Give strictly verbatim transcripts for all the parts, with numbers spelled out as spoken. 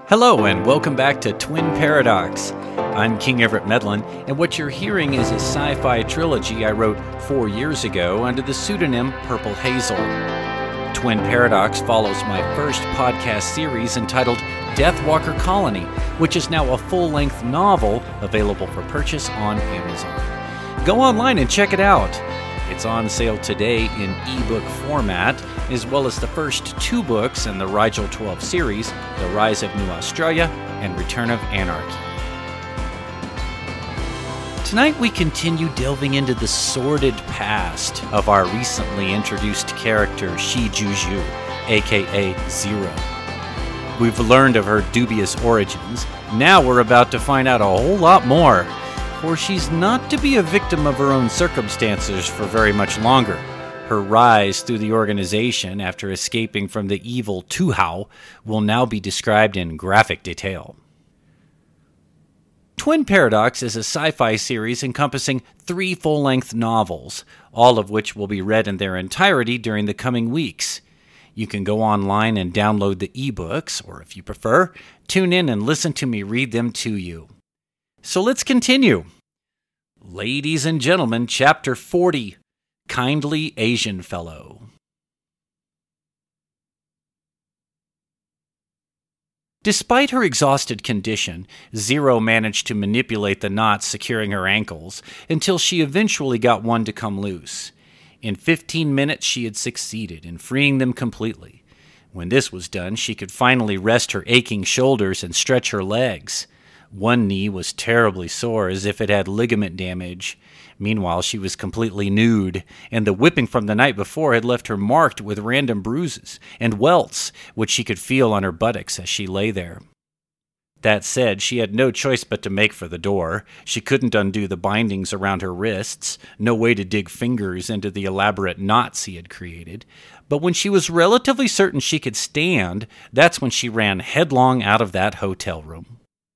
Hello and welcome back to Twin Paradox. I'm King Everett Medlin, and what you're hearing is a sci-fi trilogy I wrote four years ago under the pseudonym Purple Hazel. Twin Paradox follows my first podcast series entitled Deathwalker Colony, which is now a full-length novel available for purchase on Amazon. Go online and check it out. It's on sale today in ebook format, as well as the first two books in the Rigel twelve series, The Rise of New Australia and Return of Anarchy. Tonight we continue delving into the sordid past of our recently introduced character Shi Juju, aka Zero. We've learned of her dubious origins. Now we're about to find out a whole lot more. For she's not to be a victim of her own circumstances for very much longer. Her rise through the organization after escaping from the evil Tuhao will now be described in graphic detail. Twin Paradox is a sci-fi series encompassing three full-length novels, all of which will be read in their entirety during the coming weeks. You can go online and download the ebooks, or if you prefer, tune in and listen to me read them to you. So let's continue. Ladies and gentlemen, Chapter forty, Kindly Asian Fellow. Despite her exhausted condition, Zero managed to manipulate the knots securing her ankles until she eventually got one to come loose. In fifteen minutes, she had succeeded in freeing them completely. When this was done, she could finally rest her aching shoulders and stretch her legs. One knee was terribly sore, as if it had ligament damage. Meanwhile, she was completely nude, and the whipping from the night before had left her marked with random bruises and welts, which she could feel on her buttocks as she lay there. That said, she had no choice but to make for the door. She couldn't undo the bindings around her wrists, no way to dig fingers into the elaborate knots he had created. But when she was relatively certain she could stand, that's when she ran headlong out of that hotel room.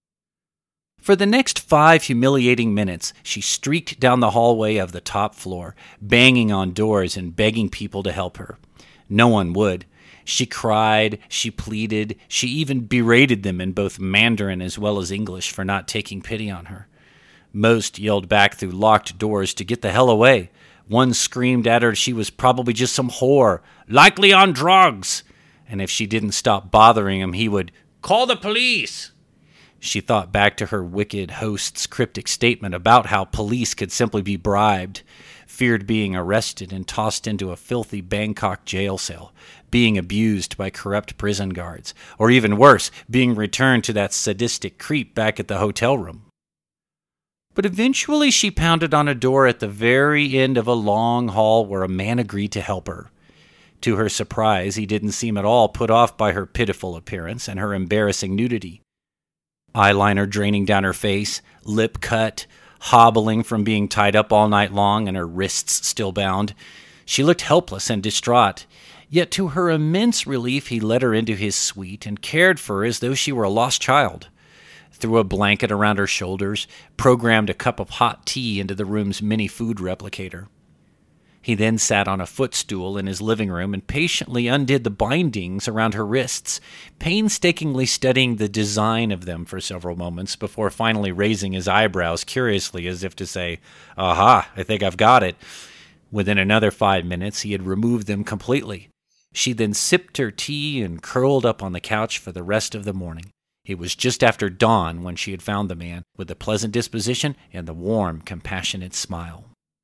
For the next five humiliating minutes, she streaked down the hallway of the top floor, banging on doors and begging people to help her. No one would. She cried, she pleaded, she even berated them in both Mandarin as well as English for not taking pity on her. Most yelled back through locked doors to get the hell away. One screamed at her she was probably just some whore, likely on drugs, and if she didn't stop bothering him, he would call the police. She thought back to her wicked host's cryptic statement about how police could simply be bribed, feared being arrested and tossed into a filthy Bangkok jail cell, being abused by corrupt prison guards, or even worse, being returned to that sadistic creep back at the hotel room. But eventually she pounded on a door at the very end of a long hall where a man agreed to help her. To her surprise, he didn't seem at all put off by her pitiful appearance and her embarrassing nudity. Eyeliner draining down her face, lip cut, hobbling from being tied up all night long and her wrists still bound. She looked helpless and distraught, yet to her immense relief he led her into his suite and cared for her as though she were a lost child. Threw a blanket around her shoulders, programmed a cup of hot tea into the room's mini-food replicator. He then sat on a footstool in his living room and patiently undid the bindings around her wrists, painstakingly studying the design of them for several moments before finally raising his eyebrows curiously as if to say, "Aha, I think I've got it." Within another five minutes, he had removed them completely. She then sipped her tea and curled up on the couch for the rest of the morning. It was just after dawn when she had found the man, with a pleasant disposition and the warm, compassionate smile.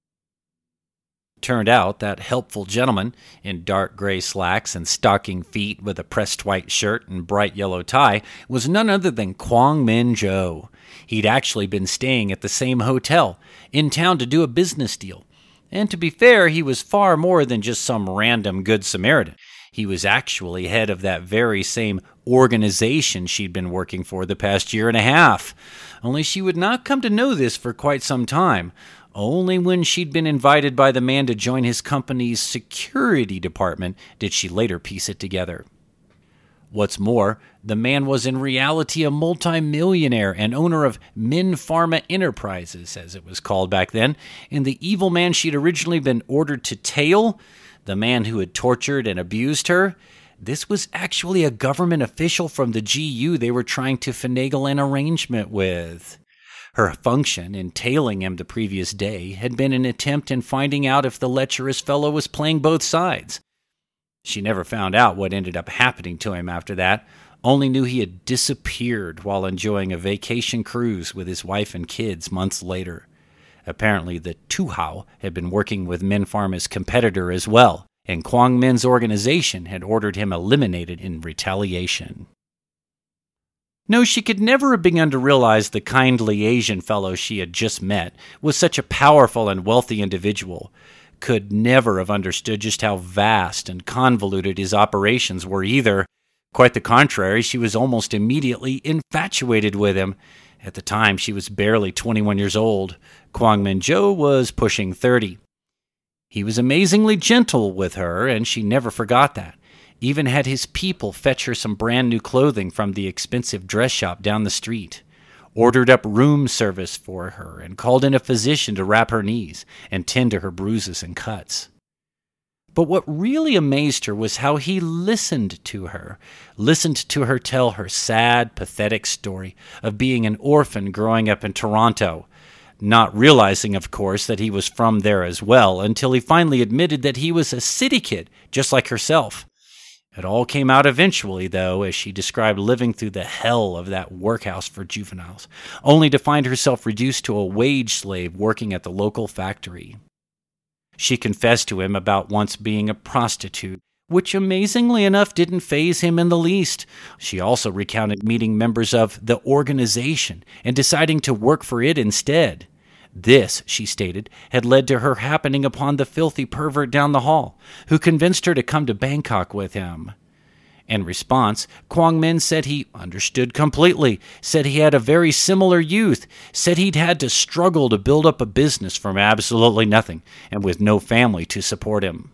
Turned out that helpful gentleman, in dark gray slacks and stocking feet with a pressed white shirt and bright yellow tie, was none other than Kwong Min Jo. He'd actually been staying at the same hotel, in town to do a business deal. And to be fair, he was far more than just some random Good Samaritan. He was actually head of that very same organization she'd been working for the past year and a half. Only she would not come to know this for quite some time. Only when she'd been invited by the man to join his company's security department did she later piece it together. What's more, the man was in reality a multimillionaire and owner of Min Pharma Enterprises, as it was called back then, and the evil man she'd originally been ordered to tail, the man who had tortured and abused her, This was actually a government official from the G U they were trying to finagle an arrangement with. Her function in tailing him the previous day had been an attempt in finding out if the lecherous fellow was playing both sides. She never found out what ended up happening to him after that, only knew he had disappeared while enjoying a vacation cruise with his wife and kids months later. Apparently, the Tuhao had been working with Minpharma's competitor as well, and Quang Min's organization had ordered him eliminated in retaliation. No, she could never have begun to realize the kindly Asian fellow she had just met was such a powerful and wealthy individual, could never have understood just how vast and convoluted his operations were either. Quite the contrary, she was almost immediately infatuated with him. At the time, she was barely twenty-one years old. Quang Min Zhou was pushing thirty. He was amazingly gentle with her, and she never forgot that. Even had his people fetch her some brand new clothing from the expensive dress shop down the street, ordered up room service for her, and called in a physician to wrap her knees and tend to her bruises and cuts. But what really amazed her was how he listened to her, listened to her tell her sad, pathetic story of being an orphan growing up in Toronto, not realizing, of course, that he was from there as well, until he finally admitted that he was a city kid, just like herself. It all came out eventually, though, as she described living through the hell of that workhouse for juveniles, only to find herself reduced to a wage slave working at the local factory. She confessed to him about once being a prostitute, which amazingly enough didn't faze him in the least. She also recounted meeting members of the organization and deciding to work for it instead. This, she stated, had led to her happening upon the filthy pervert down the hall, who convinced her to come to Bangkok with him. In response, Quang Min said he understood completely, said he had a very similar youth, said he'd had to struggle to build up a business from absolutely nothing, and with no family to support him.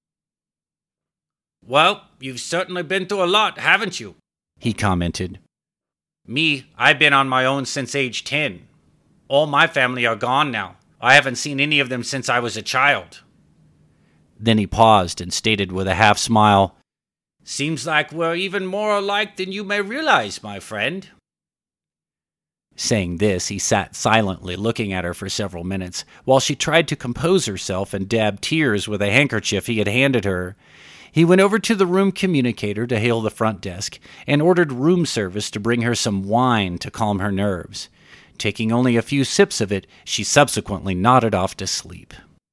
"Well, you've certainly been through a lot, haven't you?" he commented. "Me, I've been on my own since age ten. All my family are gone now. I haven't seen any of them since I was a child." Then he paused and stated with a half-smile, "Seems like we're even more alike than you may realize, my friend." Saying this, he sat silently looking at her for several minutes, while she tried to compose herself and dabbed tears with a handkerchief he had handed her. He went over to the room communicator to hail the front desk, and ordered room service to bring her some wine to calm her nerves. Taking only a few sips of it, she subsequently nodded off to sleep.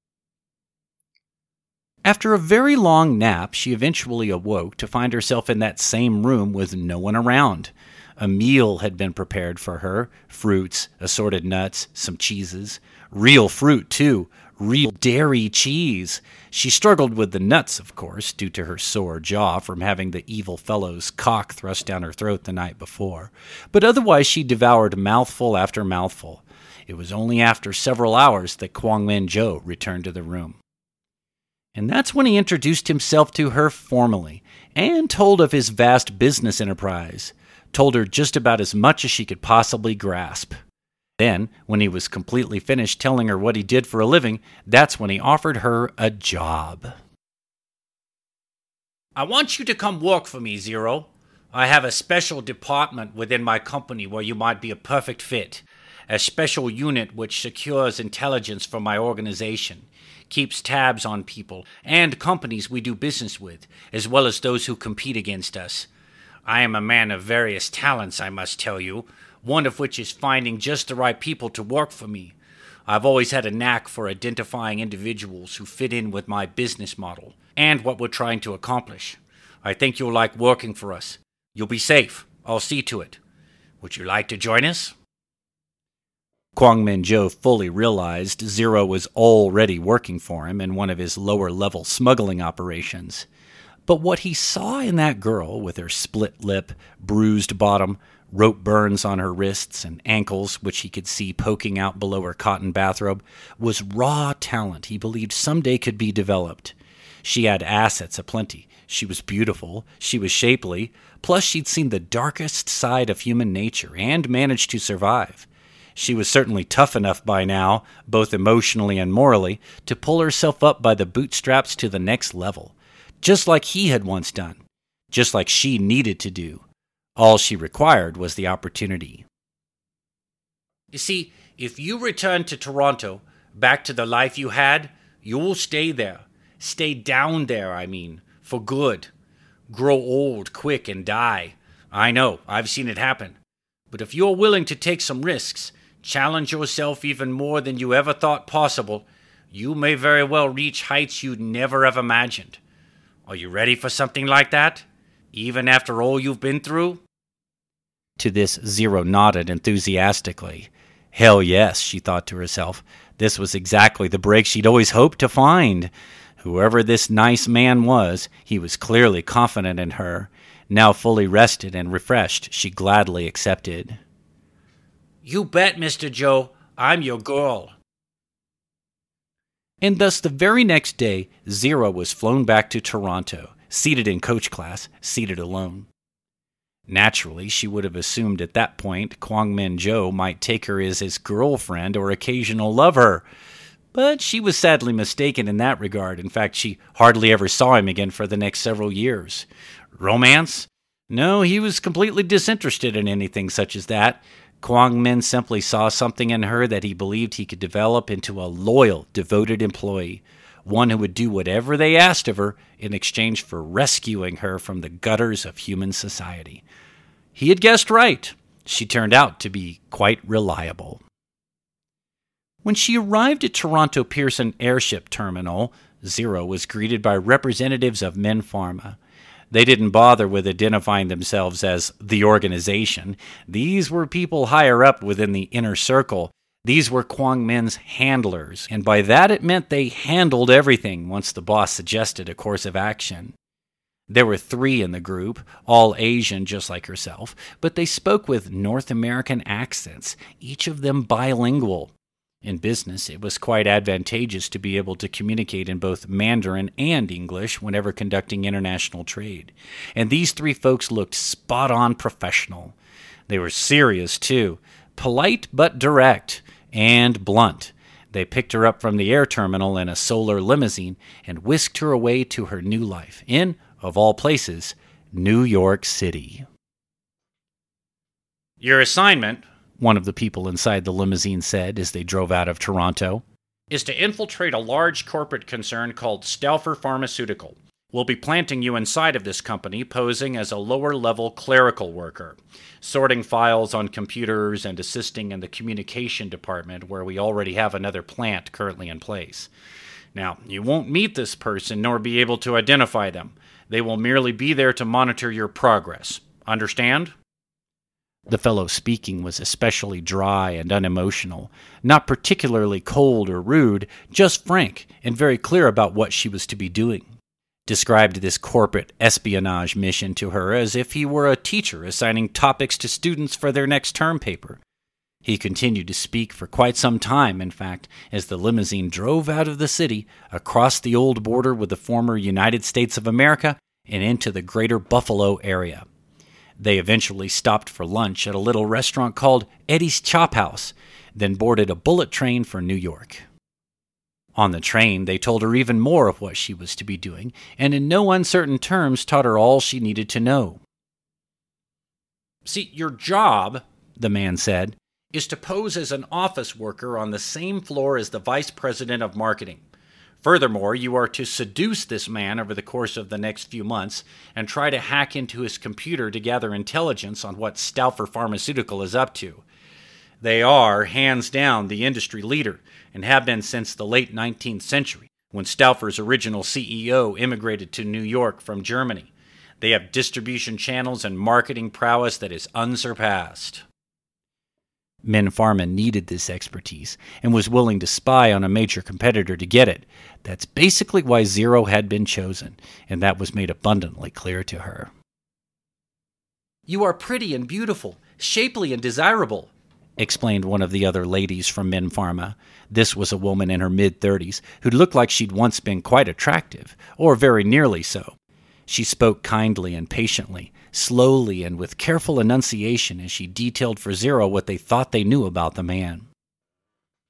After a very long nap, she eventually awoke to find herself in that same room with no one around. A meal had been prepared for her, fruits, assorted nuts, some cheeses. Real fruit, too, real dairy cheese. She struggled with the nuts, of course, due to her sore jaw from having the evil fellow's cock thrust down her throat the night before. But otherwise she devoured mouthful after mouthful. It was only after several hours that Quang Min Zhou returned to the room. And that's when he introduced himself to her formally, and told of his vast business enterprise. Told her just about as much as she could possibly grasp. Then, when he was completely finished telling her what he did for a living, that's when he offered her a job. "I want you to come work for me, Zero. I have a special department within my company where you might be a perfect fit. A special unit which secures intelligence for my organization, keeps tabs on people and companies we do business with, as well as those who compete against us. I am a man of various talents, I must tell you, one of which is finding just the right people to work for me. I've always had a knack for identifying individuals who fit in with my business model and what we're trying to accomplish. I think you'll like working for us. You'll be safe. I'll see to it. Would you like to join us?" Quang Min Zhou fully realized Zero was already working for him in one of his lower-level smuggling operations. But what he saw in that girl, with her split lip, bruised bottom, rope burns on her wrists and ankles, which he could see poking out below her cotton bathrobe, was raw talent he believed someday could be developed. She had assets aplenty. She was beautiful. She was shapely. Plus, she'd seen the darkest side of human nature and managed to survive. She was certainly tough enough by now, both emotionally and morally, to pull herself up by the bootstraps to the next level, just like he had once done. just like she needed to do. All she required was the opportunity. You see, if you return to Toronto, back to the life you had, you'll stay there. Stay down there, I mean, for good. Grow old quick and die. I know, I've seen it happen. But if you're willing to take some risks, challenge yourself even more than you ever thought possible, you may very well reach heights you'd never have imagined. Are you ready for something like that? Even after all you've been through? To this, Zero nodded enthusiastically. Hell yes, she thought to herself. This was exactly the break she'd always hoped to find. Whoever this nice man was, he was clearly confident in her. Now fully rested and refreshed, she gladly accepted. You bet, Mister Joe. I'm your girl. And thus the very next day, Zero was flown back to Toronto, seated in coach class, seated alone. Naturally, she would have assumed at that point Kwong Min Joe might take her as his girlfriend or occasional lover. But she was sadly mistaken in that regard. In fact, she hardly ever saw him again for the next several years. Romance? No, he was completely disinterested in anything such as that. Kwong Min simply saw something in her that he believed he could develop into a loyal, devoted employee, one who would do whatever they asked of her in exchange for rescuing her from the gutters of human society. He had guessed right. She turned out to be quite reliable. When she arrived at Toronto Pearson Airship Terminal, Zero was greeted by representatives of Min Pharma. They didn't bother with identifying themselves as the organization. These were people higher up within the inner circle. These were Kwong Min's handlers, and by that it meant they handled everything once the boss suggested a course of action. There were three in the group, all Asian just like herself, but they spoke with North American accents, each of them bilingual. In business, it was quite advantageous to be able to communicate in both Mandarin and English whenever conducting international trade. And these three folks looked spot-on professional. They were serious, too, polite but direct, and blunt. They picked her up from the air terminal in a solar limousine and whisked her away to her new life in, of all places, New York City. Your assignment, one of the people inside the limousine said as they drove out of Toronto, is to infiltrate a large corporate concern called Stauffer Pharmaceutical. We'll be planting you inside of this company, posing as a lower-level clerical worker, sorting files on computers and assisting in the communication department where we already have another plant currently in place. Now, you won't meet this person nor be able to identify them. They will merely be there to monitor your progress. Understand? The fellow speaking was especially dry and unemotional, not particularly cold or rude, just frank and very clear about what she was to be doing. Described this corporate espionage mission to her as if he were a teacher assigning topics to students for their next term paper. He continued to speak for quite some time, in fact, as the limousine drove out of the city, across the old border with the former United States of America, and into the greater Buffalo area. They eventually stopped for lunch at a little restaurant called Eddie's Chop House, then boarded a bullet train for New York. On the train, they told her even more of what she was to be doing, and in no uncertain terms taught her all she needed to know. See, your job, the man said, is to pose as an office worker on the same floor as the vice president of marketing. Furthermore, you are to seduce this man over the course of the next few months and try to hack into his computer to gather intelligence on what Stauffer Pharmaceutical is up to. They are, hands down, the industry leader, and have been since the late nineteenth century, when Stauffer's original C E O immigrated to New York from Germany. They have distribution channels and marketing prowess that is unsurpassed. Min Pharma needed this expertise and was willing to spy on a major competitor to get it. That's basically why Zero had been chosen, and that was made abundantly clear to her. You are pretty and beautiful, shapely and desirable, explained one of the other ladies from Min Pharma. This was a woman in her mid-thirties who looked like she'd once been quite attractive, or very nearly so. She spoke kindly and patiently, slowly and with careful enunciation as she detailed for Zero what they thought they knew about the man.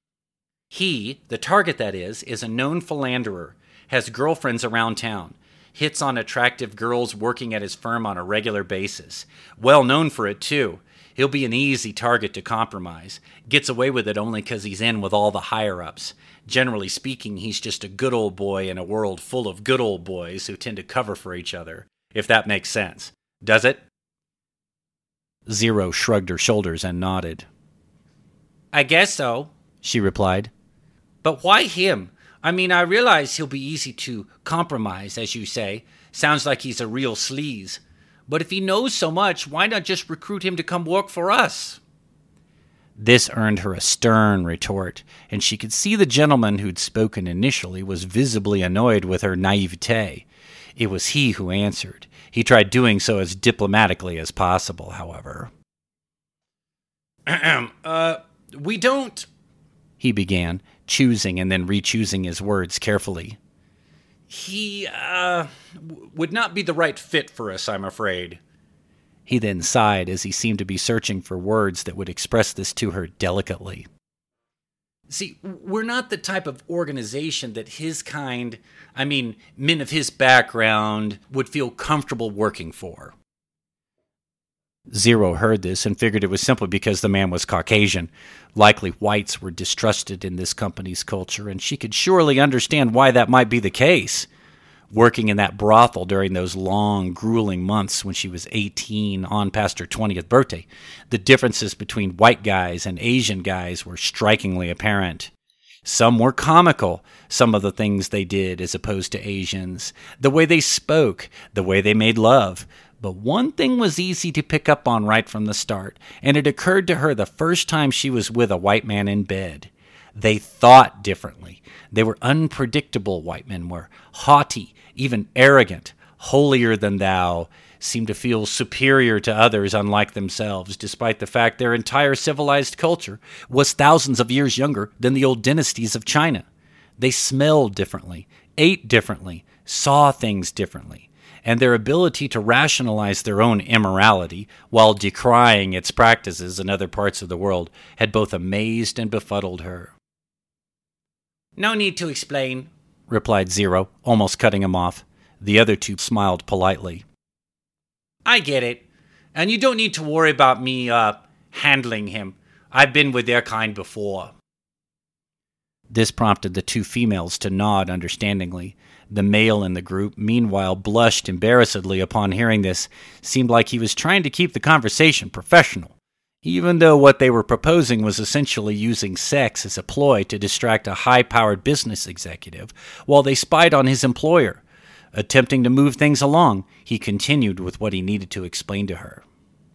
He, the target that is, is a known philanderer, has girlfriends around town. hits on attractive girls working at his firm on a regular basis. Well known for it, too. He'll be an easy target to compromise. Gets away with it only because he's in with all the higher-ups. Generally speaking, he's just a good old boy in a world full of good old boys who tend to cover for each other, if that makes sense. Does it? Zero shrugged her shoulders and nodded. I guess so, she replied. But why him? I mean, I realize he'll be easy to compromise, as you say. Sounds like he's a real sleaze. But if he knows so much, why not just recruit him to come work for us? This earned her a stern retort, and she could see the gentleman who'd spoken initially was visibly annoyed with her naivete. It was he who answered. He tried doing so as diplomatically as possible, however. uh, we don't... he began, choosing and then re-choosing his words carefully. He, uh, w- would not be the right fit for us, I'm afraid. He then sighed as he seemed to be searching for words that would express this to her delicately. See, we're not the type of organization that his kind, I mean, men of his background, would feel comfortable working for. Zero heard this and figured it was simply because the man was Caucasian. Likely whites were distrusted in this company's culture, and she could surely understand why that might be the case. Working in that brothel during those long, grueling months when she was eighteen, on past her twentieth birthday, the differences between white guys and Asian guys were strikingly apparent. Some were comical, some of the things they did as opposed to Asians, the way they spoke, the way they made love. But one thing was easy to pick up on right from the start, and it occurred to her the first time she was with a white man in bed. They thought differently. They were unpredictable, white men were, haughty, even arrogant, holier than thou, seemed to feel superior to others unlike themselves, despite the fact their entire civilized culture was thousands of years younger than the old dynasties of China. They smelled differently, ate differently, saw things differently, and their ability to rationalize their own immorality while decrying its practices in other parts of the world had both amazed and befuddled her. No need to explain, replied Zero, almost cutting him off. The other two smiled politely. I get it. And you don't need to worry about me, uh, handling him. I've been with their kind before. This prompted the two females to nod understandingly. The male in the group, meanwhile, blushed embarrassedly upon hearing this. Seemed like he was trying to keep the conversation professional, even though what they were proposing was essentially using sex as a ploy to distract a high-powered business executive while they spied on his employer. Attempting to move things along, he continued with what he needed to explain to her.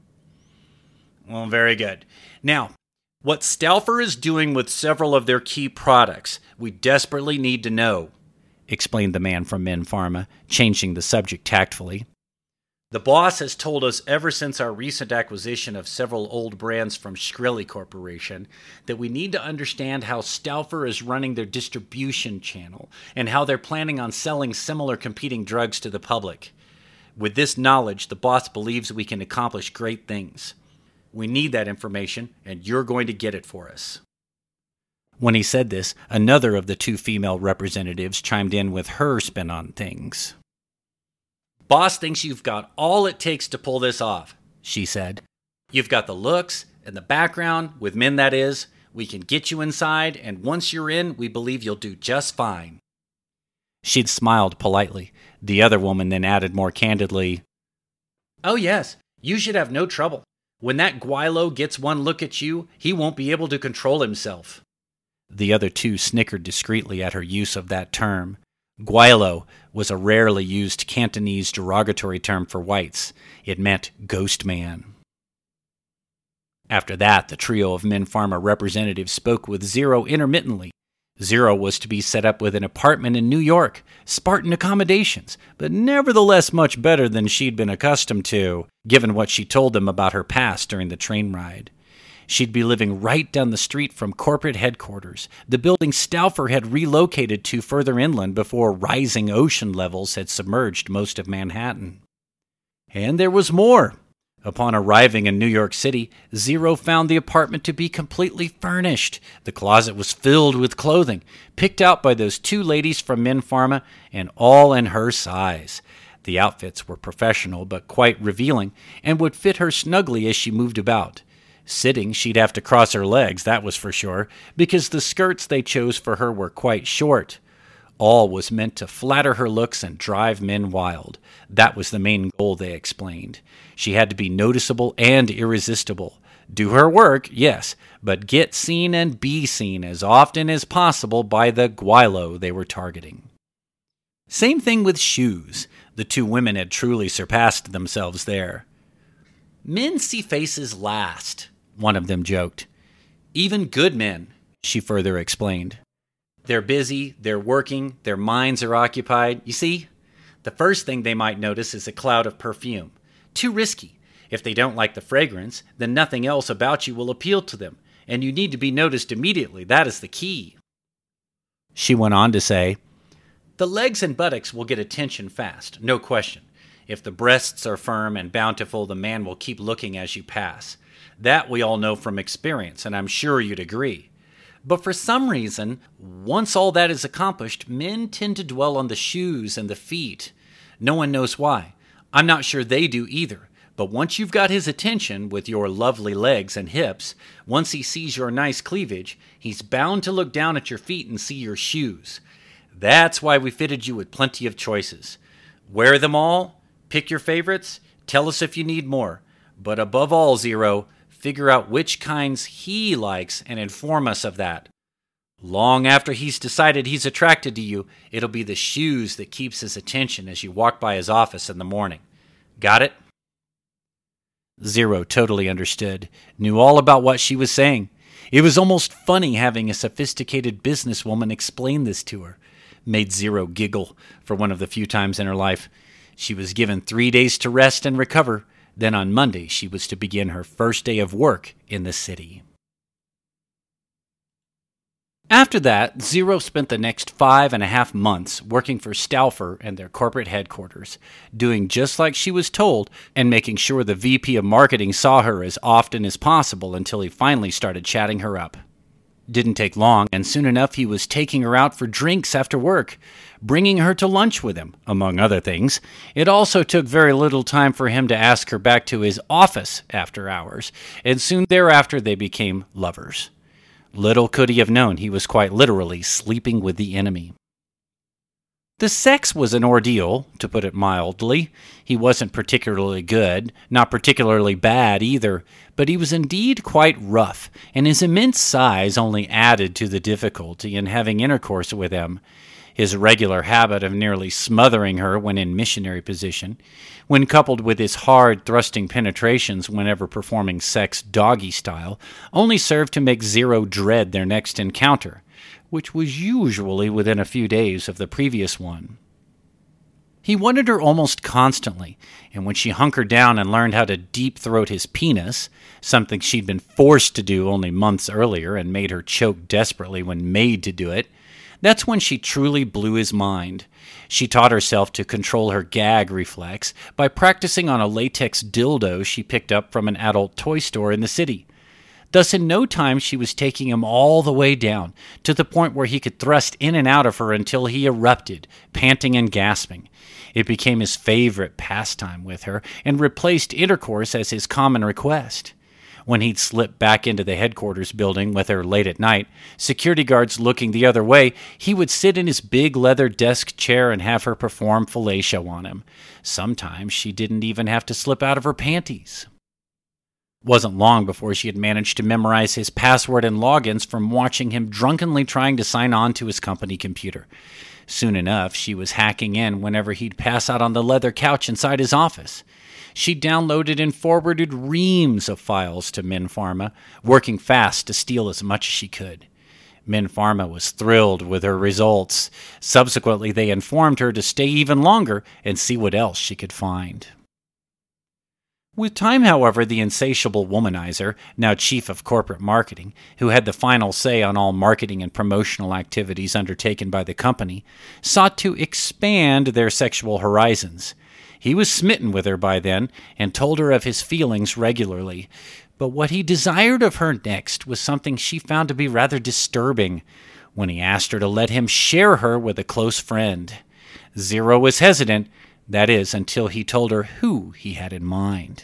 Well, very good. Now, what Stauffer is doing with several of their key products, we desperately need to know, explained the man from Men Pharma, changing the subject tactfully. The boss has told us ever since our recent acquisition of several old brands from Shkreli Corporation that we need to understand how Stauffer is running their distribution channel and how they're planning on selling similar competing drugs to the public. With this knowledge, the boss believes we can accomplish great things. We need that information, and you're going to get it for us. When he said this, another of the two female representatives chimed in with her spin on things. Boss thinks you've got all it takes to pull this off, she said. You've got the looks and the background, with men that is. We can get you inside, and once you're in, we believe you'll do just fine. She'd smiled politely. The other woman then added more candidly, Oh yes, you should have no trouble. When that Guilo gets one look at you, he won't be able to control himself. The other two snickered discreetly at her use of that term. Guilo was a rarely used Cantonese derogatory term for whites. It meant ghost man. After that, the trio of Men Pharma representatives spoke with Zero intermittently. Zero was to be set up with an apartment in New York, Spartan accommodations, but nevertheless much better than she'd been accustomed to, given what she told them about her past during the train ride. She'd be living right down the street from corporate headquarters, the building Stauffer had relocated to further inland before rising ocean levels had submerged most of Manhattan. And there was more. Upon arriving in New York City, Zero found the apartment to be completely furnished. The closet was filled with clothing, picked out by those two ladies from Men Pharma, and all in her size. The outfits were professional but quite revealing, and would fit her snugly as she moved about. Sitting, she'd have to cross her legs, that was for sure, because the skirts they chose for her were quite short. All was meant to flatter her looks and drive men wild. That was the main goal, they explained. She had to be noticeable and irresistible. Do her work, yes, but get seen and be seen as often as possible by the guilo they were targeting. Same thing with shoes. The two women had truly surpassed themselves there. Men see faces last, one of them joked. Even good men, she further explained. They're busy, they're working, their minds are occupied. You see, the first thing they might notice is a cloud of perfume. Too risky. If they don't like the fragrance, then nothing else about you will appeal to them, and you need to be noticed immediately. That is the key. She went on to say, the legs and buttocks will get attention fast, no question. If the breasts are firm and bountiful, the man will keep looking as you pass. That we all know from experience, and I'm sure you'd agree. But for some reason, once all that is accomplished, men tend to dwell on the shoes and the feet. No one knows why. I'm not sure they do either. But once you've got his attention with your lovely legs and hips, once he sees your nice cleavage, he's bound to look down at your feet and see your shoes. That's why we fitted you with plenty of choices. Wear them all, pick your favorites, tell us if you need more. But above all, Zero, figure out which kinds he likes and inform us of that. Long after he's decided he's attracted to you, it'll be the shoes that keeps his attention as you walk by his office in the morning. Got it? Zero totally understood, knew all about what she was saying. It was almost funny having a sophisticated businesswoman explain this to her. Made Zero giggle for one of the few times in her life. She was given three days to rest and recover. Then on Monday, she was to begin her first day of work in the city. After that, Zero spent the next five and a half months working for Stauffer and their corporate headquarters, doing just like she was told and making sure the V P of marketing saw her as often as possible until he finally started chatting her up. Didn't take long, and soon enough he was taking her out for drinks after work, bringing her to lunch with him, among other things. It also took very little time for him to ask her back to his office after hours, and soon thereafter they became lovers. Little could he have known he was quite literally sleeping with the enemy. The sex was an ordeal, to put it mildly. He wasn't particularly good, not particularly bad either, but he was indeed quite rough, and his immense size only added to the difficulty in having intercourse with him. His regular habit of nearly smothering her when in missionary position, when coupled with his hard, thrusting penetrations whenever performing sex doggy style, only served to make Zero dread their next encounter, which was usually within a few days of the previous one. He wanted her almost constantly, and when she hunkered down and learned how to deep-throat his penis, something she'd been forced to do only months earlier and made her choke desperately when made to do it, that's when she truly blew his mind. She taught herself to control her gag reflex by practicing on a latex dildo she picked up from an adult toy store in the city. Thus, in no time, she was taking him all the way down, to the point where he could thrust in and out of her until he erupted, panting and gasping. It became his favorite pastime with her, and replaced intercourse as his common request. When he'd slip back into the headquarters building with her late at night, security guards looking the other way, he would sit in his big leather desk chair and have her perform fellatio on him. Sometimes she didn't even have to slip out of her panties. Wasn't long before she had managed to memorize his password and logins from watching him drunkenly trying to sign on to his company computer. Soon enough, she was hacking in whenever he'd pass out on the leather couch inside his office. She downloaded and forwarded reams of files to Men Pharma, working fast to steal as much as she could. Men Pharma was thrilled with her results. Subsequently, they informed her to stay even longer and see what else she could find. With time, however, the insatiable womanizer, now chief of corporate marketing, who had the final say on all marketing and promotional activities undertaken by the company, sought to expand their sexual horizons. He was smitten with her by then and told her of his feelings regularly. But what he desired of her next was something she found to be rather disturbing, when he asked her to let him share her with a close friend. Zero was hesitant, that is, until he told her who he had in mind.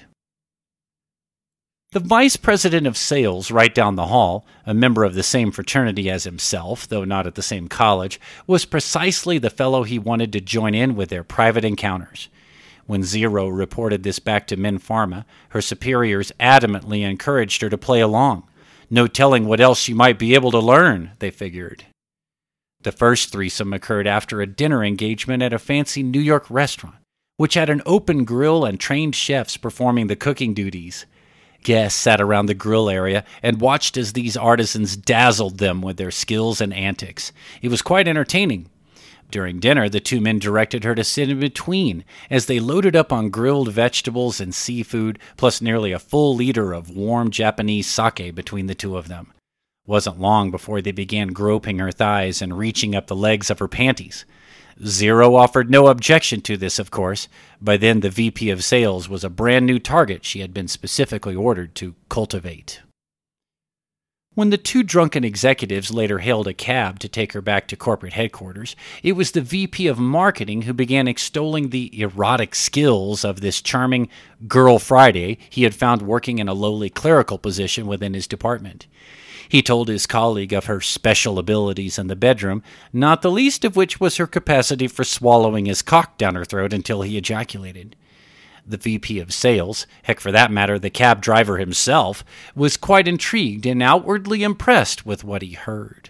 The vice president of sales right down the hall, a member of the same fraternity as himself, though not at the same college, was precisely the fellow he wanted to join in with their private encounters. When Zero reported this back to Min Pharma, her superiors adamantly encouraged her to play along. No telling what else she might be able to learn, they figured. The first threesome occurred after a dinner engagement at a fancy New York restaurant, which had an open grill and trained chefs performing the cooking duties. Guests sat around the grill area and watched as these artisans dazzled them with their skills and antics. It was quite entertaining. During dinner, the two men directed her to sit in between as they loaded up on grilled vegetables and seafood, plus nearly a full liter of warm Japanese sake between the two of them. It wasn't long before they began groping her thighs and reaching up the legs of her panties. Zero offered no objection to this, of course. By then, the V P of sales was a brand new target she had been specifically ordered to cultivate. When the two drunken executives later hailed a cab to take her back to corporate headquarters, it was the V P of marketing who began extolling the erotic skills of this charming Girl Friday he had found working in a lowly clerical position within his department. He told his colleague of her special abilities in the bedroom, not the least of which was her capacity for swallowing his cock down her throat until he ejaculated. The V P of sales, heck for that matter, the cab driver himself, was quite intrigued and outwardly impressed with what he heard.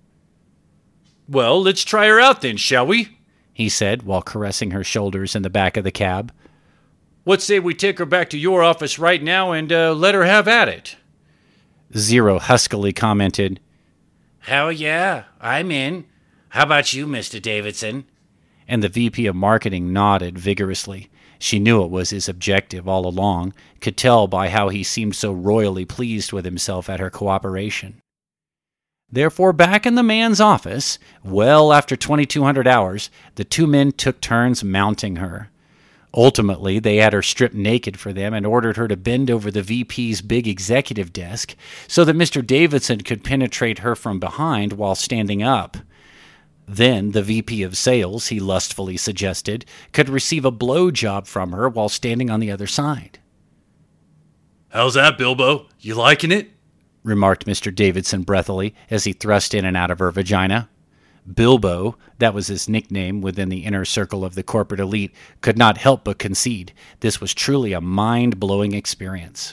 "Well, let's try her out then, shall we?" he said while caressing her shoulders in the back of the cab. "What say we take her back to your office right now and uh, let her have at it?" Zero huskily commented, "Hell yeah, I'm in. How about you, Mister Davidson?" And the V P of marketing nodded vigorously. She knew it was his objective all along, could tell by how he seemed so royally pleased with himself at her cooperation. Therefore, back in the man's office, well after twenty-two hundred hours, the two men took turns mounting her. Ultimately, they had her stripped naked for them and ordered her to bend over the V P's big executive desk so that Mister Davidson could penetrate her from behind while standing up. Then the V P of sales, he lustfully suggested, could receive a blowjob from her while standing on the other side. "How's that, Bilbo? You liking it?" remarked Mister Davidson breathily as he thrust in and out of her vagina. Bilbo, that was his nickname within the inner circle of the corporate elite, could not help but concede this was truly a mind-blowing experience.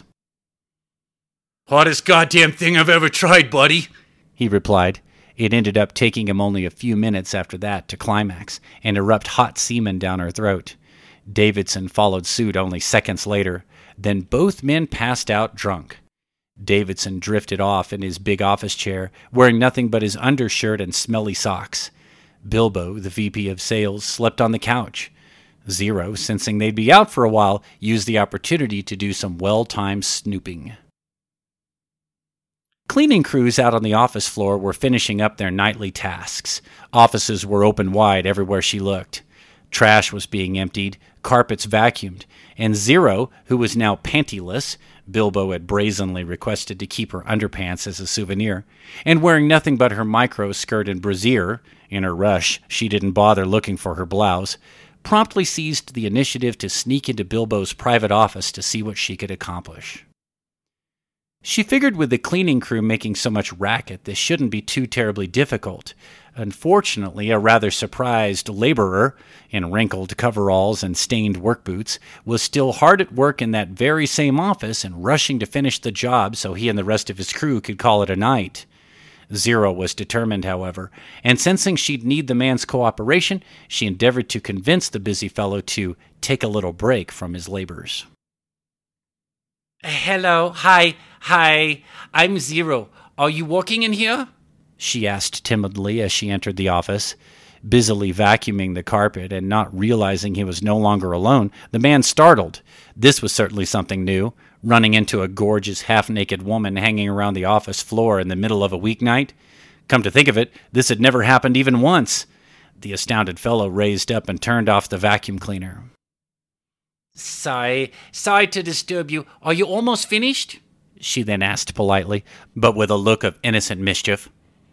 "Hottest goddamn thing I've ever tried, buddy," he replied. It ended up taking him only a few minutes after that to climax and erupt hot semen down her throat. Davidson followed suit only seconds later. Then both men passed out drunk. Davidson drifted off in his big office chair, wearing nothing but his undershirt and smelly socks. Bilbo, the V P of sales, slept on the couch. Zero, sensing they'd be out for a while, used the opportunity to do some well-timed snooping. Cleaning crews out on the office floor were finishing up their nightly tasks. Offices were open wide everywhere she looked. Trash was being emptied, carpets vacuumed, and Zero, who was now pantyless, Bilbo had brazenly requested to keep her underpants as a souvenir, and wearing nothing but her micro skirt and brassiere, in her rush she didn't bother looking for her blouse, promptly seized the initiative to sneak into Bilbo's private office to see what she could accomplish. She figured with the cleaning crew making so much racket, this shouldn't be too terribly difficult. Unfortunately, a rather surprised laborer, in wrinkled coveralls and stained work boots, was still hard at work in that very same office and rushing to finish the job so he and the rest of his crew could call it a night. Zero was determined, however, and sensing she'd need the man's cooperation, she endeavored to convince the busy fellow to take a little break from his labors. "Hello, hi, hi, I'm Zero. Are you working in here?" she asked timidly as she entered the office. Busily vacuuming the carpet and not realizing he was no longer alone, the man startled. This was certainly something new, running into a gorgeous half-naked woman hanging around the office floor in the middle of a weeknight. Come to think of it, this had never happened even once. The astounded fellow raised up and turned off the vacuum cleaner. Sorry, sorry to disturb you. Are you almost finished? She then asked politely, but with a look of innocent mischief.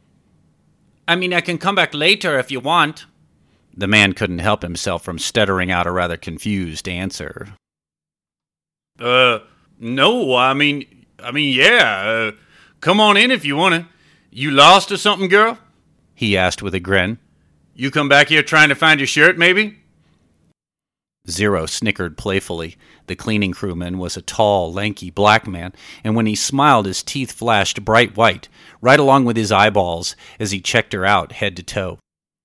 I mean, I can come back later if you want. The man couldn't help himself from stuttering out a rather confused answer. Uh, no, I mean, I mean, yeah, uh, come on in if you want to. You lost or something, girl? He asked with a grin. You come back here trying to find your shirt, maybe? Zero snickered playfully. The cleaning crewman was a tall, lanky black man, and when he smiled his teeth flashed bright white, right along with his eyeballs, as he checked her out head to toe.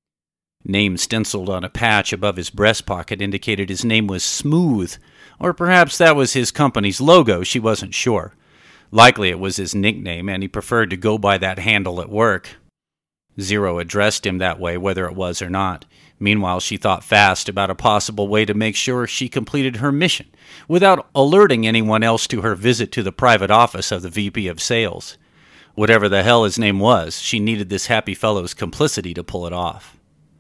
Name stenciled on a patch above his breast pocket indicated his name was Smooth, or perhaps that was his company's logo, she wasn't sure. Likely it was his nickname, and he preferred to go by that handle at work. Zero addressed him that way, whether it was or not. Meanwhile, she thought fast about a possible way to make sure she completed her mission, without alerting anyone else to her visit to the private office of the V P of Sales. Whatever the hell his name was, she needed this happy fellow's complicity to pull it off.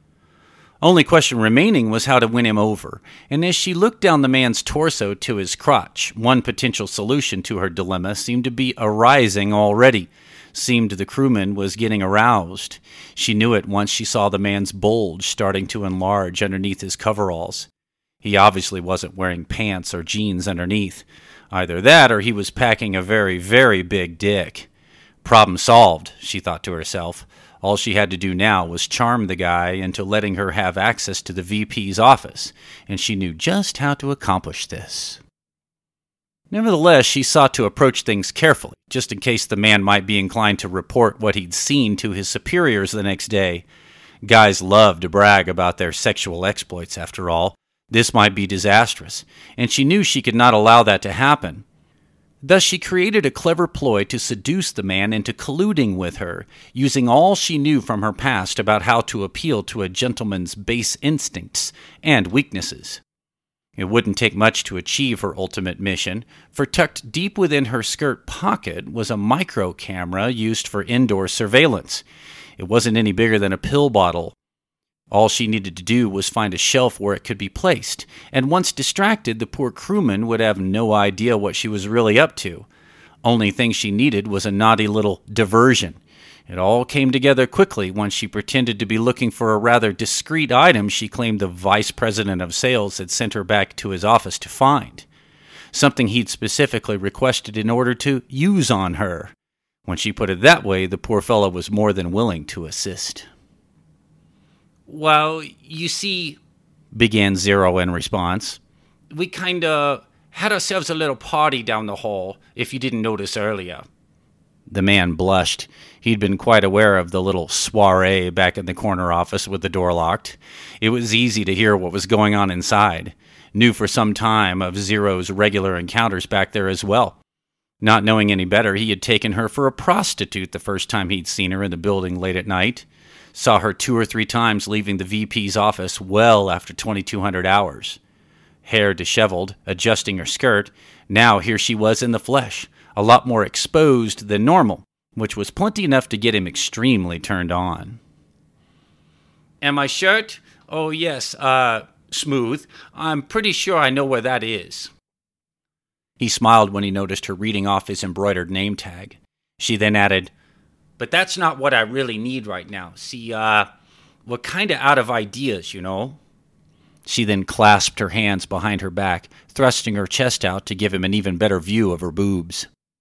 Only question remaining was how to win him over, and as she looked down the man's torso to his crotch, one potential solution to her dilemma seemed to be arising already. Seemed the crewman was getting aroused. She knew it once she saw the man's bulge starting to enlarge underneath his coveralls. He obviously wasn't wearing pants or jeans underneath. Either that or he was packing a very, very big dick. Problem solved, she thought to herself. All she had to do now was charm the guy into letting her have access to the V P's office, and she knew just how to accomplish this. Nevertheless, she sought to approach things carefully, just in case the man might be inclined to report what he'd seen to his superiors the next day. Guys love to brag about their sexual exploits, after all. This might be disastrous, and she knew she could not allow that to happen. Thus she created a clever ploy to seduce the man into colluding with her, using all she knew from her past about how to appeal to a gentleman's base instincts and weaknesses. It wouldn't take much to achieve her ultimate mission, for tucked deep within her skirt pocket was a micro camera used for indoor surveillance. It wasn't any bigger than a pill bottle. All she needed to do was find a shelf where it could be placed, and once distracted, the poor crewman would have no idea what she was really up to. Only thing she needed was a naughty little diversion. It all came together quickly once she pretended to be looking for a rather discreet item she claimed the vice president of sales had sent her back to his office to find. Something he'd specifically requested in order to use on her. When she put it that way, the poor fellow was more than willing to assist. Well, you see, began Zero in response, we kinda had ourselves a little party down the hall, if you didn't notice earlier. The man blushed. He'd been quite aware of the little soiree back in the corner office with the door locked. It was easy to hear what was going on inside. Knew for some time of Zero's regular encounters back there as well. Not knowing any better, he had taken her for a prostitute the first time he'd seen her in the building late at night. Saw her two or three times leaving the V P's office well after twenty-two hundred hours. Hair disheveled, adjusting her skirt, now here she was in the flesh, a lot more exposed than normal, which was plenty enough to get him extremely turned on. And my shirt? Oh, yes, uh, Smooth. I'm pretty sure I know where that is. He smiled when he noticed her reading off his embroidered name tag. She then added, But that's not what I really need right now. See, uh, we're kind of out of ideas, you know? She then clasped her hands behind her back, thrusting her chest out to give him an even better view of her boobs.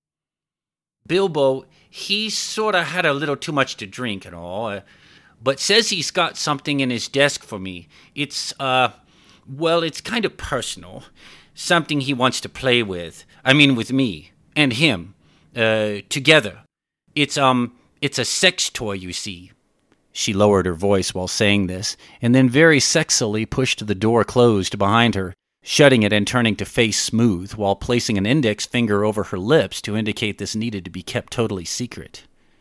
Bilbo, he sort of had a little too much to drink and all, uh, but says he's got something in his desk for me. It's, uh, well, it's kind of personal. Something he wants to play with. I mean, with me and him, uh, together. It's, um, it's a sex toy, you see. She lowered her voice while saying this, and then very sexily pushed the door closed behind her, shutting it and turning to face Smooth while placing an index finger over her lips to indicate this needed to be kept totally secret.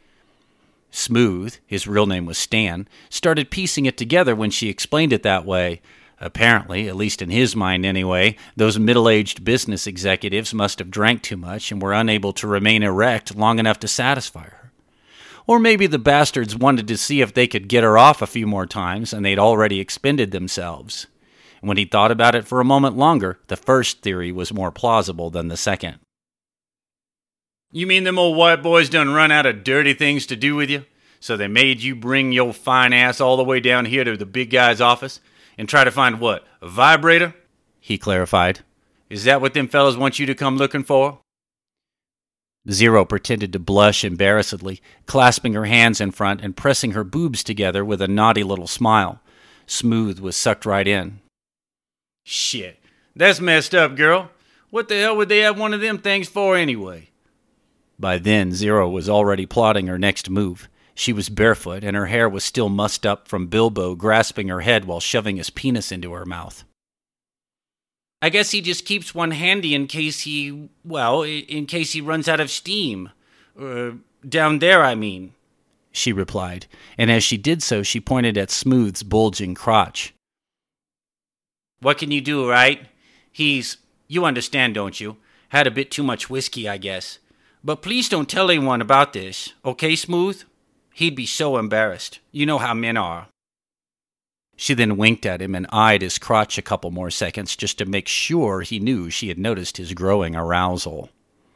Smooth, his real name was Stan, started piecing it together when she explained it that way. Apparently, at least in his mind anyway, those middle-aged business executives must have drank too much and were unable to remain erect long enough to satisfy her. Or maybe the bastards wanted to see if they could get her off a few more times and they'd already expended themselves. When he thought about it for a moment longer, the first theory was more plausible than the second. You mean them old white boys done run out of dirty things to do with you? So they made you bring your fine ass all the way down here to the big guy's office and try to find what, a vibrator? He clarified. Is that what them fellas want you to come looking for? Zero pretended to blush embarrassedly, clasping her hands in front and pressing her boobs together with a naughty little smile. Smooth was sucked right in. Shit, that's messed up, girl. What the hell would they have one of them things for anyway? By then, Zero was already plotting her next move. She was barefoot, and her hair was still mussed up from Bilbo grasping her head while shoving his penis into her mouth. I guess he just keeps one handy in case he, well, in case he runs out of steam. Uh, down there, I mean, she replied, and as she did so, she pointed at Smooth's bulging crotch. What can you do, right? He's, you understand, don't you? Had a bit too much whiskey, I guess. But please don't tell anyone about this, okay, Smooth? He'd be so embarrassed. You know how men are. She then winked at him and eyed his crotch a couple more seconds just to make sure he knew she had noticed his growing arousal.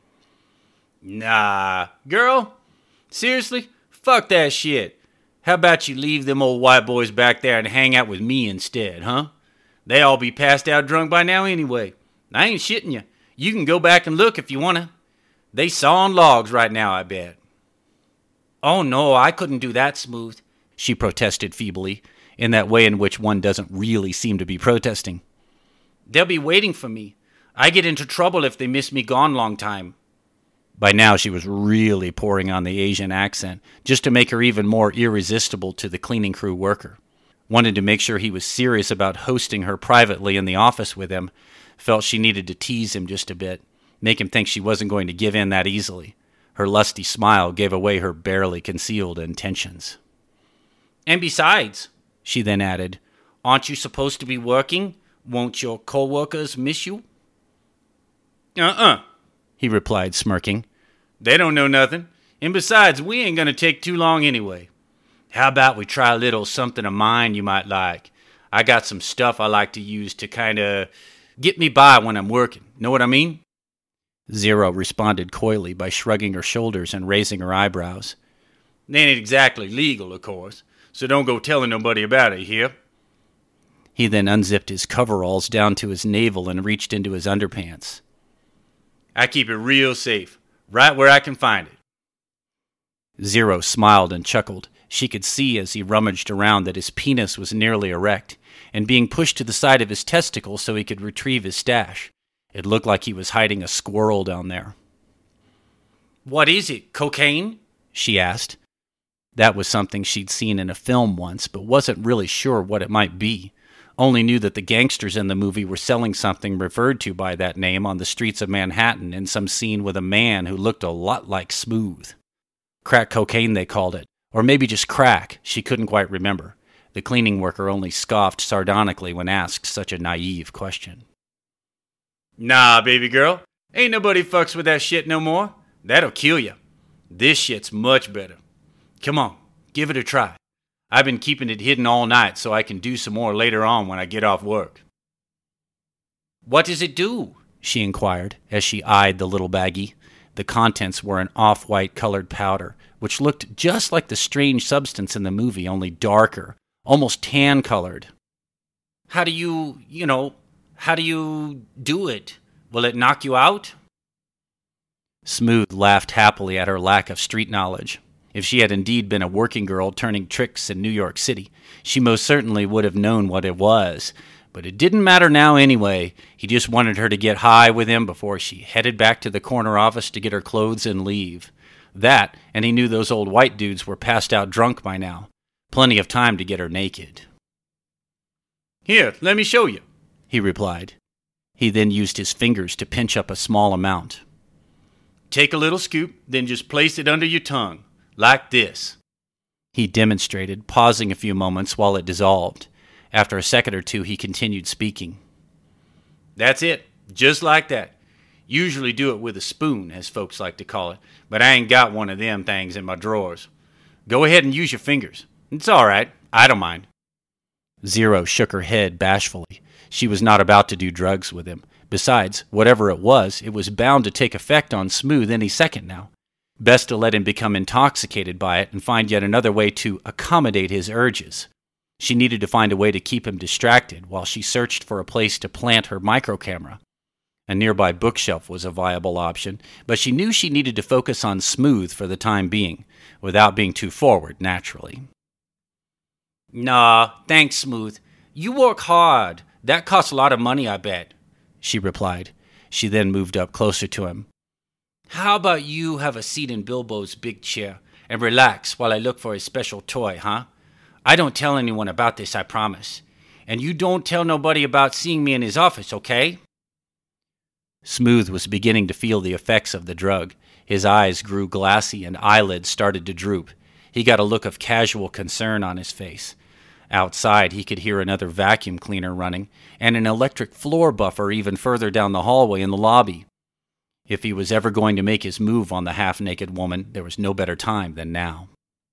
Nah, girl. Seriously? Fuck that shit. How about you leave them old white boys back there and hang out with me instead, huh? They all be passed out drunk by now anyway. I ain't shitting you. You can go back and look if you wanna. They sawing logs right now, I bet. Oh no, I couldn't do that, Smooth, she protested feebly, in that way in which one doesn't really seem to be protesting. They'll be waiting for me. I get into trouble if they miss me gone long time. By now she was really pouring on the Asian accent, just to make her even more irresistible to the cleaning crew worker. Wanted to make sure he was serious about hosting her privately in the office with him. Felt she needed to tease him just a bit, make him think she wasn't going to give in that easily. Her lusty smile gave away her barely concealed intentions. And besides, she then added, aren't you supposed to be working? Won't your co-workers miss you? Uh-uh, he replied, smirking. They don't know nothing. And besides, we ain't gonna take too long anyway. How about we try a little something of mine you might like? I got some stuff I like to use to kinda get me by when I'm working. Know what I mean? Zero responded coyly by shrugging her shoulders and raising her eyebrows. They ain't exactly legal, of course, so don't go telling nobody about it, here. He then unzipped his coveralls down to his navel and reached into his underpants. I keep it real safe, right where I can find it. Zero smiled and chuckled. She could see as he rummaged around that his penis was nearly erect and being pushed to the side of his testicle so he could retrieve his stash. It looked like he was hiding a squirrel down there. What is it, cocaine? She asked. That was something she'd seen in a film once, but wasn't really sure what it might be. Only knew that the gangsters in the movie were selling something referred to by that name on the streets of Manhattan in some scene with a man who looked a lot like Smooth. Crack cocaine, they called it. Or maybe just crack, she couldn't quite remember. The cleaning worker only scoffed sardonically when asked such a naive question. Nah, baby girl. Ain't nobody fucks with that shit no more. That'll kill you. This shit's much better. Come on, give it a try. I've been keeping it hidden all night so I can do some more later on when I get off work. What does it do? She inquired as she eyed the little baggie. The contents were an off-white colored powder, which looked just like the strange substance in the movie, only darker, almost tan-colored. How do you, you know, how do you do it? Will it knock you out? Smooth laughed happily at her lack of street knowledge. If she had indeed been a working girl turning tricks in New York City, she most certainly would have known what it was. But it didn't matter now anyway. He just wanted her to get high with him before she headed back to the corner office to get her clothes and leave. That, and he knew those old white dudes were passed out drunk by now. Plenty of time to get her naked. Here, let me show you, he replied. He then used his fingers to pinch up a small amount. Take a little scoop, then just place it under your tongue, like this. He demonstrated, pausing a few moments while it dissolved. After a second or two, he continued speaking. That's it, just like that. Usually do it with a spoon, as folks like to call it, but I ain't got one of them things in my drawers. Go ahead and use your fingers. It's all right. I don't mind. Zero shook her head bashfully. She was not about to do drugs with him. Besides, whatever it was, it was bound to take effect on Smooth any second now. Best to let him become intoxicated by it and find yet another way to accommodate his urges. She needed to find a way to keep him distracted while she searched for a place to plant her microcamera. A nearby bookshelf was a viable option, but she knew she needed to focus on Smooth for the time being, without being too forward, naturally. Nah, thanks, Smooth. You work hard. That costs a lot of money, I bet, she replied. She then moved up closer to him. How about you have a seat in Bilbo's big chair and relax while I look for his special toy, huh? I don't tell anyone about this, I promise. And you don't tell nobody about seeing me in his office, okay? Smooth was beginning to feel the effects of the drug. His eyes grew glassy and eyelids started to droop. He got a look of casual concern on his face. Outside, he could hear another vacuum cleaner running, and an electric floor buffer even further down the hallway in the lobby. If he was ever going to make his move on the half-naked woman, there was no better time than now.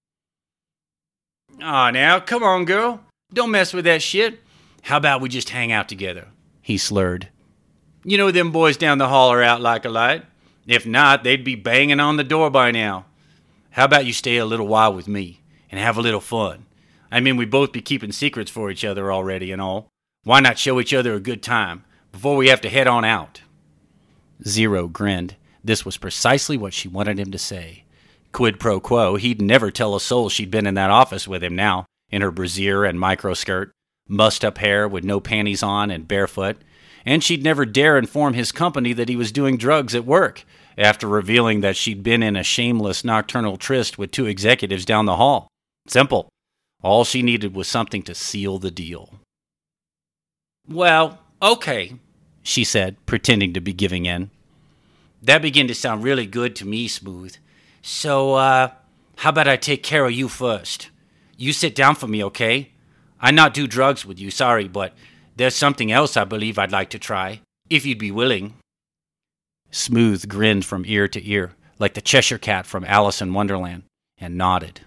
Aw, now, come on, girl. Don't mess with that shit. How about we just hang out together? He slurred. You know them boys down the hall are out like a light. If not, they'd be banging on the door by now. How about you stay a little while with me and have a little fun? I mean, we both be keeping secrets for each other already and all. Why not show each other a good time before we have to head on out? Zero grinned. This was precisely what she wanted him to say. Quid pro quo, he'd never tell a soul she'd been in that office with him now, in her brassiere and microskirt, mussed-up hair with no panties on and barefoot, and she'd never dare inform his company that he was doing drugs at work, after revealing that she'd been in a shameless nocturnal tryst with two executives down the hall. Simple. All she needed was something to seal the deal. Well, okay, she said, pretending to be giving in. That began to sound really good to me, Smooth. So, uh, how about I take care of you first? You sit down for me, okay? I not do drugs with you, sorry, but there's something else I believe I'd like to try, if you'd be willing. Smooth grinned from ear to ear, like the Cheshire Cat from Alice in Wonderland, and nodded.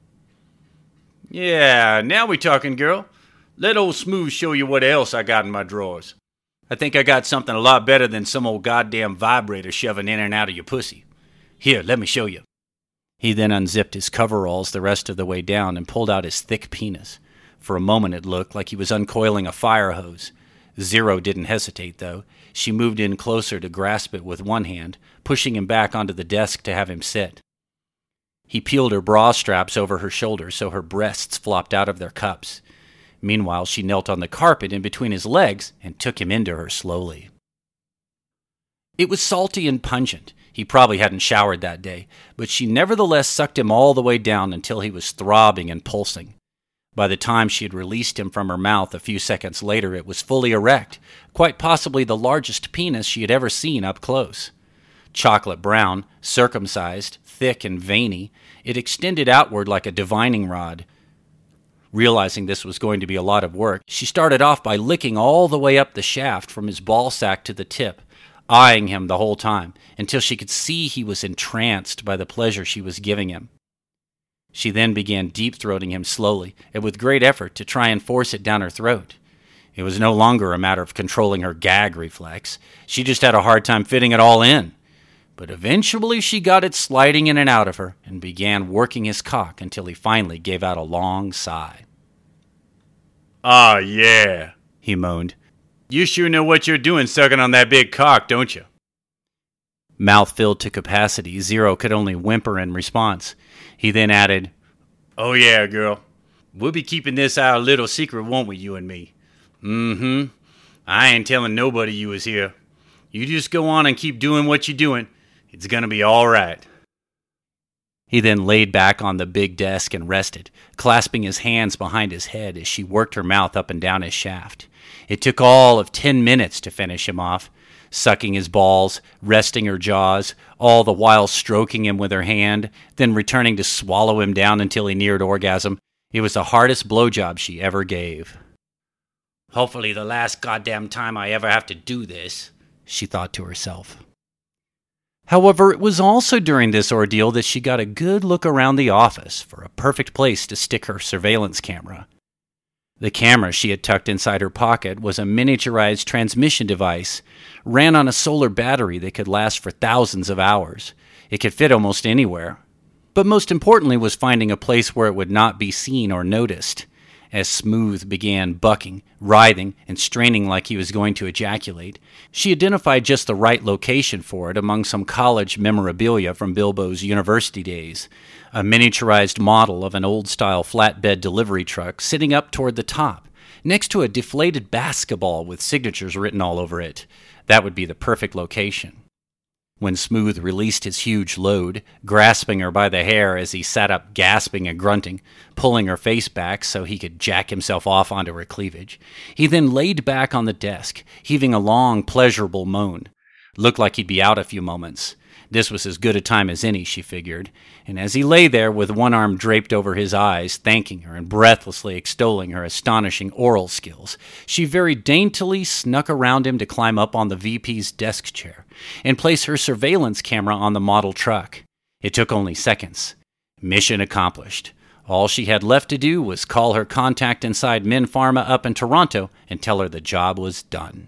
Yeah, now we talking, girl. Let old Smooth show you what else I got in my drawers. I think I got something a lot better than some old goddamn vibrator shoving in and out of your pussy. Here, let me show you. He then unzipped his coveralls the rest of the way down and pulled out his thick penis. For a moment it looked like he was uncoiling a fire hose. Zero didn't hesitate, though. She moved in closer to grasp it with one hand, pushing him back onto the desk to have him sit. He peeled her bra straps over her shoulders so her breasts flopped out of their cups. Meanwhile, she knelt on the carpet in between his legs and took him into her slowly. It was salty and pungent. He probably hadn't showered that day, but she nevertheless sucked him all the way down until he was throbbing and pulsing. By the time she had released him from her mouth a few seconds later, it was fully erect, quite possibly the largest penis she had ever seen up close. Chocolate brown, circumcised, thick and veiny, it extended outward like a divining rod. Realizing this was going to be a lot of work, she started off by licking all the way up the shaft from his ball sack to the tip, eyeing him the whole time, until she could see he was entranced by the pleasure she was giving him. She then began deep-throating him slowly, and with great effort to try and force it down her throat. It was no longer a matter of controlling her gag reflex. She just had a hard time fitting it all in. But eventually she got it sliding in and out of her, and began working his cock until he finally gave out a long sigh. "Ah, yeah," he moaned. "You sure know what you're doing sucking on that big cock, don't you?" Mouth filled to capacity, Zero could only whimper in response. He then added, "Oh yeah, girl. We'll be keeping this our little secret, won't we, you and me? Mm-hmm. I ain't telling nobody you was here. You just go on and keep doing what you're doing. It's gonna be all right." He then laid back on the big desk and rested, clasping his hands behind his head as she worked her mouth up and down his shaft. It took all of ten minutes to finish him off, sucking his balls, resting her jaws, all the while stroking him with her hand, then returning to swallow him down until he neared orgasm. It was the hardest blowjob she ever gave. "Hopefully the last goddamn time I ever have to do this," she thought to herself. However, it was also during this ordeal that she got a good look around the office for a perfect place to stick her surveillance camera. The camera she had tucked inside her pocket was a miniaturized transmission device, ran on a solar battery that could last for thousands of hours. It could fit almost anywhere. But most importantly was finding a place where it would not be seen or noticed. As Smooth began bucking, writhing, and straining like he was going to ejaculate, she identified just the right location for it among some college memorabilia from Bilbo's university days. A miniaturized model of an old-style flatbed delivery truck sitting up toward the top, next to a deflated basketball with signatures written all over it. That would be the perfect location. When Smooth released his huge load, grasping her by the hair as he sat up gasping and grunting, pulling her face back so he could jack himself off onto her cleavage, he then laid back on the desk, heaving a long, pleasurable moan. Looked like he'd be out a few moments. This was as good a time as any, she figured, and as he lay there with one arm draped over his eyes, thanking her and breathlessly extolling her astonishing oral skills, she very daintily snuck around him to climb up on the V P's desk chair and place her surveillance camera on the model truck. It took only seconds. Mission accomplished. All she had left to do was call her contact inside Min Pharma up in Toronto and tell her the job was done.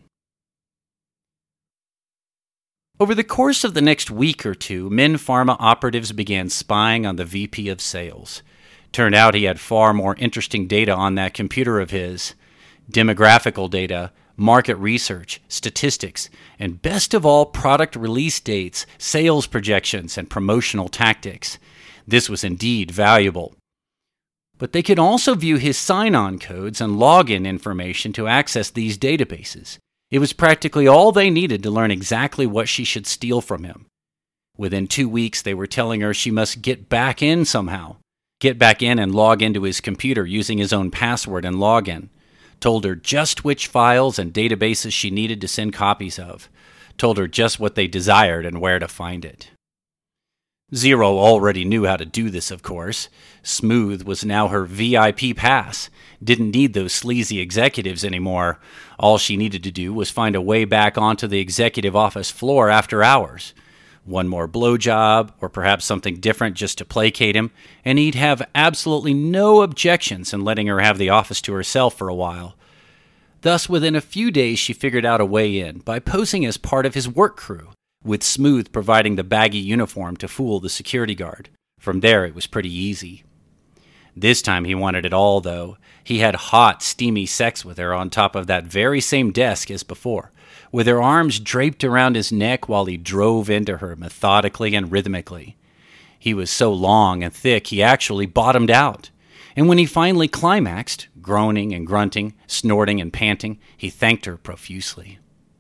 Over the course of the next week or two, Min Pharma operatives began spying on the V P of sales. Turned out he had far more interesting data on that computer of his. Demographical data, market research, statistics, and best of all, product release dates, sales projections, and promotional tactics. This was indeed valuable. But they could also view his sign-on codes and login information to access these databases. It was practically all they needed to learn exactly what she should steal from him. Within two weeks, they were telling her she must get back in somehow. Get back in and log into his computer using his own password and login. Told her just which files and databases she needed to send copies of. Told her just what they desired and where to find it. Zero already knew how to do this, of course. Smooth was now her V I P pass. Didn't need those sleazy executives anymore. All she needed to do was find a way back onto the executive office floor after hours. One more blowjob, or perhaps something different just to placate him, and he'd have absolutely no objections in letting her have the office to herself for a while. Thus, within a few days, she figured out a way in by posing as part of his work crew, with Smooth providing the baggy uniform to fool the security guard. From there, it was pretty easy. This time he wanted it all, though. He had hot, steamy sex with her on top of that very same desk as before, with her arms draped around his neck while he drove into her methodically and rhythmically. He was so long and thick he actually bottomed out. And when he finally climaxed, groaning and grunting, snorting and panting, he thanked her profusely.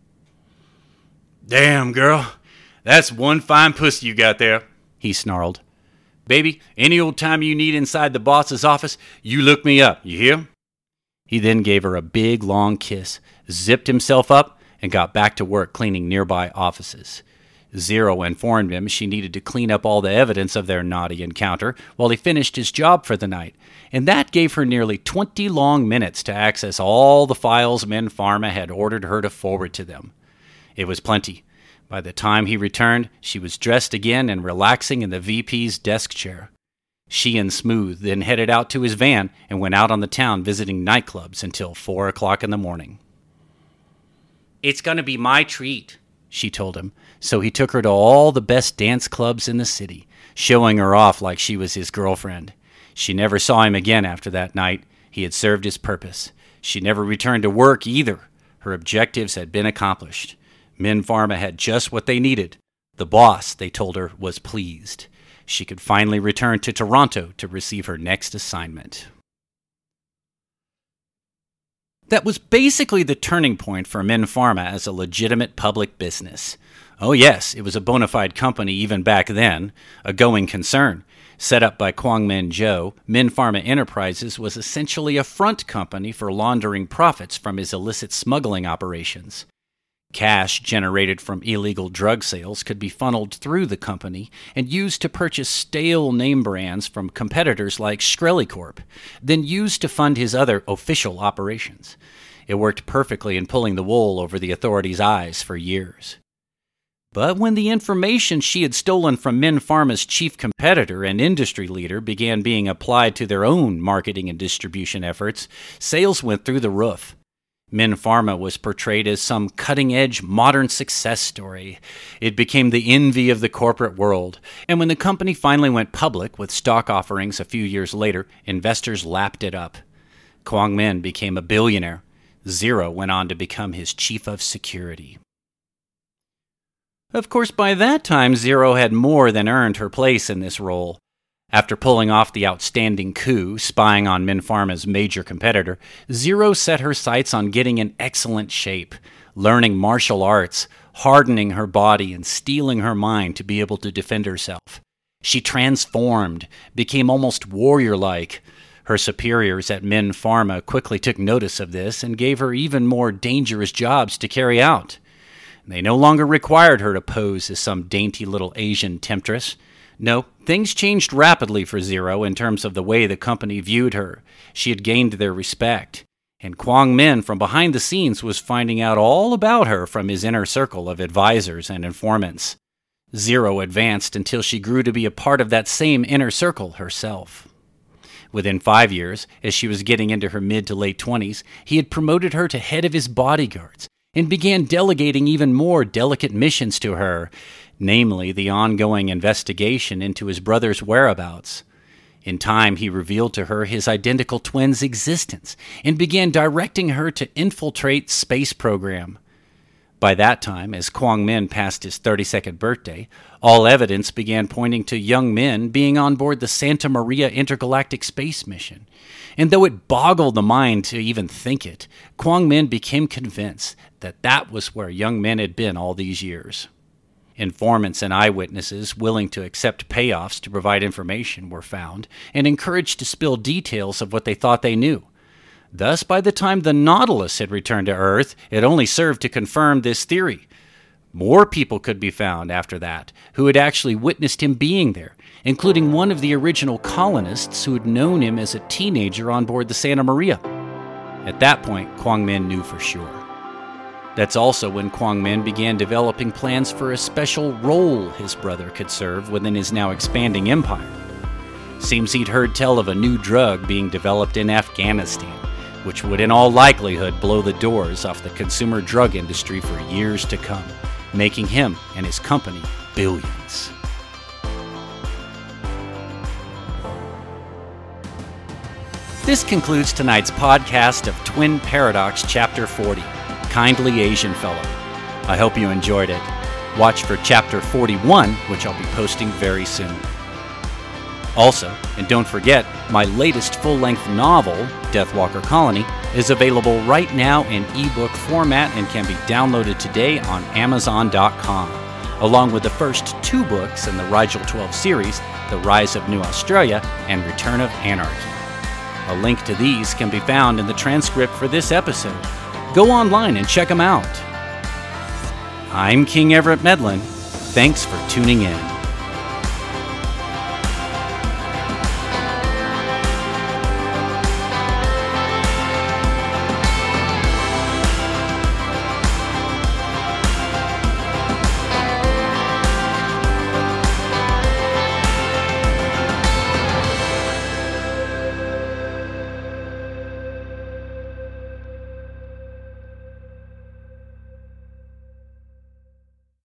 "Damn, girl, that's one fine pussy you got there," he snarled. "Baby, any old time you need inside the boss's office, you look me up, you hear?" He then gave her a big, long kiss, zipped himself up, and got back to work cleaning nearby offices. Zero informed him she needed to clean up all the evidence of their naughty encounter while he finished his job for the night, and that gave her nearly twenty long minutes to access all the files Min Pharma had ordered her to forward to them. It was plenty. By the time he returned, she was dressed again and relaxing in the V P's desk chair. She and Smooth then headed out to his van and went out on the town visiting nightclubs until four o'clock in the morning. "It's going to be my treat," she told him, so he took her to all the best dance clubs in the city, showing her off like she was his girlfriend. She never saw him again after that night. He had served his purpose. She never returned to work either. Her objectives had been accomplished. Min Pharma had just what they needed. The boss, they told her, was pleased. She could finally return to Toronto to receive her next assignment. That was basically the turning point for Min Pharma as a legitimate public business. Oh yes, it was a bona fide company even back then, a going concern. Set up by Kwang Min Joe, Min Pharma Enterprises was essentially a front company for laundering profits from his illicit smuggling operations. Cash generated from illegal drug sales could be funneled through the company and used to purchase stale name brands from competitors like Shkreli-Corp, then used to fund his other official operations. It worked perfectly in pulling the wool over the authorities' eyes for years. But when the information she had stolen from Min Pharma's chief competitor and industry leader began being applied to their own marketing and distribution efforts, sales went through the roof. Min Pharma was portrayed as some cutting-edge modern success story. It became the envy of the corporate world, and when the company finally went public with stock offerings a few years later, investors lapped it up. Quang Minh became a billionaire. Zero went on to become his chief of security. Of course, by that time, Zero had more than earned her place in this role. After pulling off the outstanding coup, spying on Min Pharma's major competitor, Zero set her sights on getting in excellent shape, learning martial arts, hardening her body, and steeling her mind to be able to defend herself. She transformed, became almost warrior-like. Her superiors at Min Pharma quickly took notice of this and gave her even more dangerous jobs to carry out. They no longer required her to pose as some dainty little Asian temptress. No, things changed rapidly for Zero in terms of the way the company viewed her. She had gained their respect, and Quang Minh from behind the scenes was finding out all about her from his inner circle of advisors and informants. Zero advanced until she grew to be a part of that same inner circle herself. Within five years, as she was getting into her mid to late twenties, he had promoted her to head of his bodyguards and began delegating even more delicate missions to her, namely the ongoing investigation into his brother's whereabouts. In time, he revealed to her his identical twin's existence and began directing her to infiltrate space program. By that time, as Quang Minh passed his thirty-second birthday, all evidence began pointing to young Min being on board the Santa Maria intergalactic space mission. And though it boggled the mind to even think it, Quang Minh became convinced that that was where young Min had been all these years. Informants and eyewitnesses willing to accept payoffs to provide information were found and encouraged to spill details of what they thought they knew. Thus, by the time the Nautilus had returned to Earth, it only served to confirm this theory. More people could be found after that who had actually witnessed him being there, including one of the original colonists who had known him as a teenager on board the Santa Maria. At that point, Quang Minh knew for sure. That's also when Quang Minh began developing plans for a special role his brother could serve within his now expanding empire. Seems he'd heard tell of a new drug being developed in Afghanistan, which would in all likelihood blow the doors off the consumer drug industry for years to come, making him and his company billions. This concludes tonight's podcast of Twin Paradox Chapter forty, Kindly Asian Fellow. I hope you enjoyed it. Watch for Chapter forty-one, which I'll be posting very soon. Also, and don't forget, my latest full-length novel, Deathwalker Colony, is available right now in ebook format and can be downloaded today on Amazon dot com, along with the first two books in the Rigel twelve series, The Rise of New Australia and Return of Anarchy. A link to these can be found in the transcript for this episode. Go online and check them out. I'm King Everett Medlin. Thanks for tuning in.